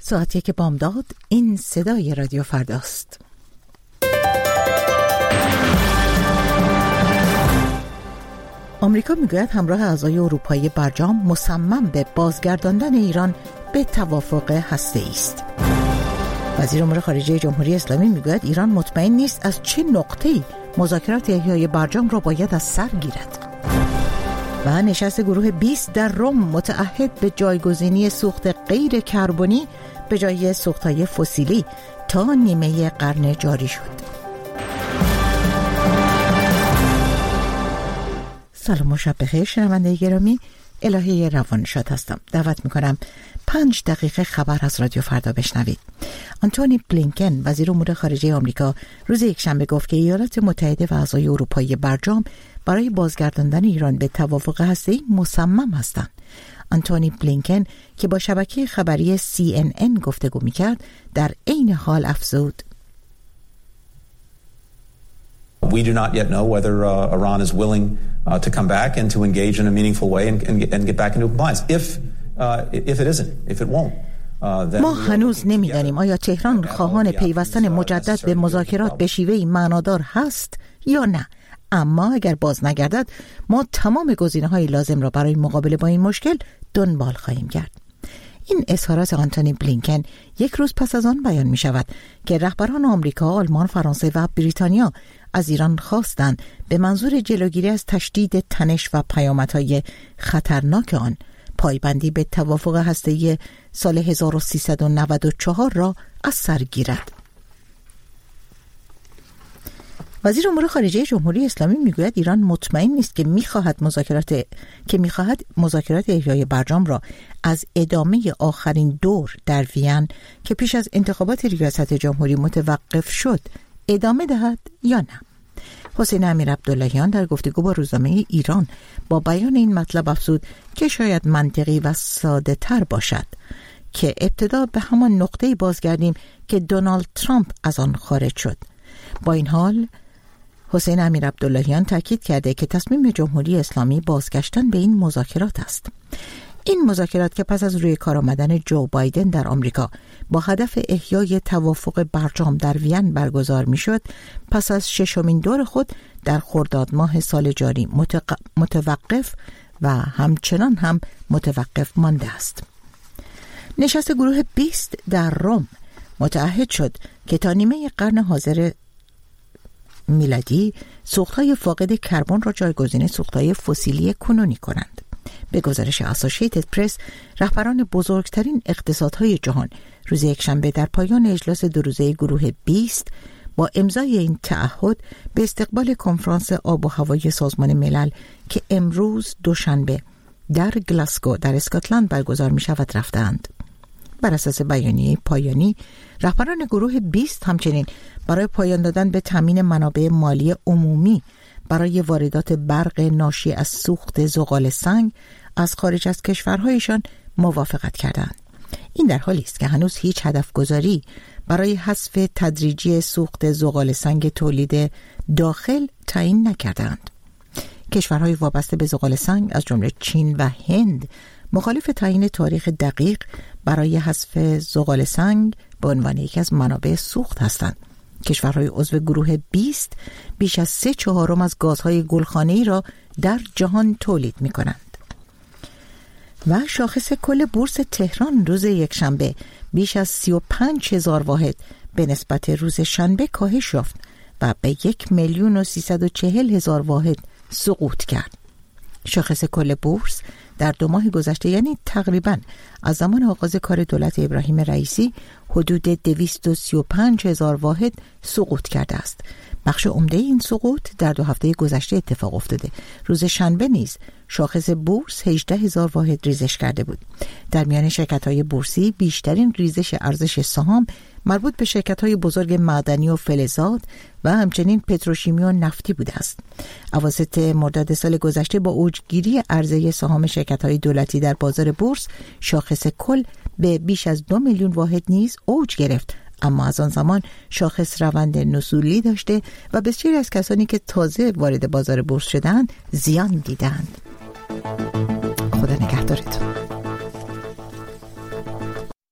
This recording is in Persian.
ساعت 1 بامداد. این صدای رادیو فرداست. آمریکا میگوید همراه اعضای اروپایی برجام مصمم به بازگرداندن ایران به توافق هسته‌ای است. وزیر امور خارجه جمهوری اسلامی میگوید ایران مطمئن نیست از چه نقطه‌ای مذاکرات احیای برجام را باید از سر گیرد. و نشست گروه 20 در رم متعهد به جایگزینی سوخت غیر کربنی به جای سوخت‌های فسیلی تا نیمه قرن جاری شد. سلام و شب بخیر شنونده گرامی، الهه روانشاد هستم. دعوت میکنم 5 دقیقه خبر از رادیو فردا بشنوید. آنتونی بلینکن وزیر امور خارجه آمریکا روز یکشنبه گفت که ایالات متحده و اعضای اروپایی برجام برای بازگرداندن ایران به توافق هسته‌ای مصمم هستند. آنتونی بلینکن که با شبکه خبری CNN گفتگو میکرد در عین حال افزود: We do not yet know whether Iran is willing to come back and to engage in a meaningful way and get back into compliance. If it isn't, if it won't. ما هنوز نمیدانیم آیا تهران خواهان پیوستن مجدد به مذاکرات به شیوهی معنادار هست یا نه. اما اگر باز نگردد ما تمام گزینه‌های لازم را برای مقابله با این مشکل دنبال خواهیم کرد. این اظهارات آنتونی بلینکن یک روز پس از آن بیان می شود که رهبران آمریکا، آلمان، فرانسه و بریتانیا از ایران خواستند به منظور جلوگیری از تشدید تنش و پیامدهای خطرناک آن پایبندی به توافق هسته‌ای سال 1394 را از سر گیرد. وزیر امور خارجه جمهوری اسلامی میگوید ایران مطمئن نیست که میخواهد مذاکرات احیای برجام را از ادامه آخرین دور در وین که پیش از انتخابات ریاست جمهوری متوقف شد ادامه دهد یا نه. حسین امیرعبداللهیان در گفتگو با روزنامه ایران با بیان این مطلب افزود که شاید منطقی و ساده تر باشد که ابتدا به همان نقطه‌ای بازگردیم که دونالد ترامپ از آن خارج شد. با این حال حسین امیرعبداللهیان تاکید کرده که تصمیم جمهوری اسلامی بازگشتن به این مذاکرات است. این مذاکرات که پس از روی کار آمدن جو بایدن در آمریکا با هدف احیای توافق برجام در وین برگزار میشد، پس از 6مین دور خود در خرداد ماه سال جاری متوقف و همچنان هم متوقف مانده است. نشست گروه 20 در رم متعهد شد که تا نیمه قرن حاضر میلادی سوخت‌های فاقد کربن را جایگزین سوخت‌های فسیلی کنونی کنند. به گزارش اسوسییتد پرس، رهبران بزرگترین اقتصادهای جهان روز یکشنبه در پایان اجلاس 2 روزه گروه 20 با امضای این تعهد به استقبال کنفرانس آب و هوای سازمان ملل که امروز دوشنبه در گلاسگو در اسکاتلند برگزار می شود رفتند. بر اساس بیانیه پایانی، رهبران گروه 20 همچنین برای پایان دادن به تامین منابع مالی عمومی برای واردات برق ناشی از سوخت زغال سنگ از خارج از کشورهایشان موافقت کردند. این در حالی است که هنوز هیچ هدف گذاری برای حذف تدریجی سوخت زغال سنگ تولید داخل تعیین نکردند. کشورهای وابسته به زغال سنگ از جمله چین و هند مخالف تعیین تاریخ دقیق برای حذف زغال سنگ به عنوان یکی از منابع سوخت هستند. کشورهای عضو گروه 20 بیش از 3/4 از گازهای گلخانه‌ای را در جهان تولید می‌کنند. و شاخص کل بورس تهران روز یکشنبه بیش از 35,000 واحد به نسبت روز شنبه کاهش یافت و به 1,340,000 واحد سقوط کرد. شاخص کل بورس در 2 ماه گذشته، یعنی تقریباً از زمان آغاز کار دولت ابراهیم رئیسی، حدود 235,000 واحد سقوط کرده است. بخش عمده این سقوط در 2 هفته گذشته اتفاق افتاده. روز شنبه نیز شاخص بورس 18,000 واحد ریزش کرده بود. در میان شرکت‌های بورسی بیشترین ریزش ارزش سهام مربوط به شرکت‌های بزرگ معدنی و فلزات و همچنین پتروشیمی و نفتی بوده است. اواسط مرداد سال گذشته با اوجگیری عرضه سهام شرکت‌های دولتی در بازار بورس، شاخص کل به بیش از 2 میلیون واحد نیز اوج گرفت. اما از آن زمان شاخص روند نزولی داشته و بسیاری از کسانی که تازه وارد بازار بورس شدند زیان دیدند. خدا نگهدارتون.